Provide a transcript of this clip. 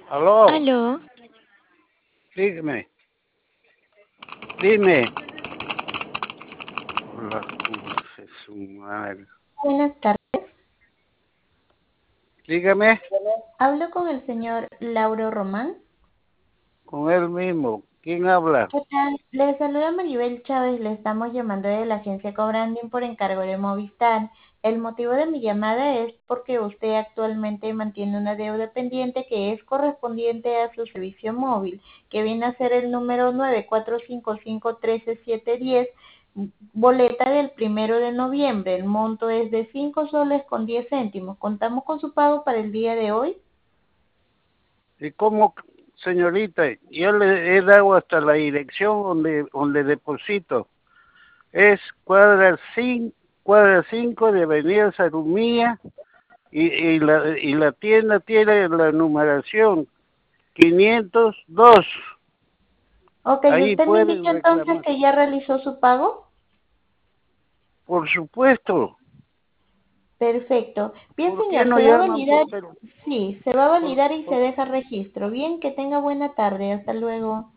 Aló, Aló, dígame, dime. Hola, es su madre. Buenas tardes. Dígame, Hablo con el señor Lauro Román. con él mismo. ¿Quién habla? ¿Qué tal? Le saluda Maribel Chávez. Le estamos llamando de la agencia Cobranding por encargo de Movistar. El motivo de mi llamada es porque usted actualmente mantiene una deuda pendiente que es correspondiente a su servicio móvil, que viene a ser el número 9455131710, boleta del 1 de noviembre. El monto es de 5 soles con 10 céntimos. Contamos con su pago para el día de hoy. ¿Y cómo, señorita? Yo le he dado hasta la dirección donde deposito. Es cuadra 5 de Avenida Sarumía y la tienda tiene la numeración 502. Ok, Ahí usted me pueden indica entonces reclamar. que ya realizó su pago. Por supuesto. Perfecto. Bien, ¿Por qué señor, no se va a llaman? validar. Sí, se va a Por, validar y se por, deja registro. Bien, que tenga buena tarde. Hasta luego.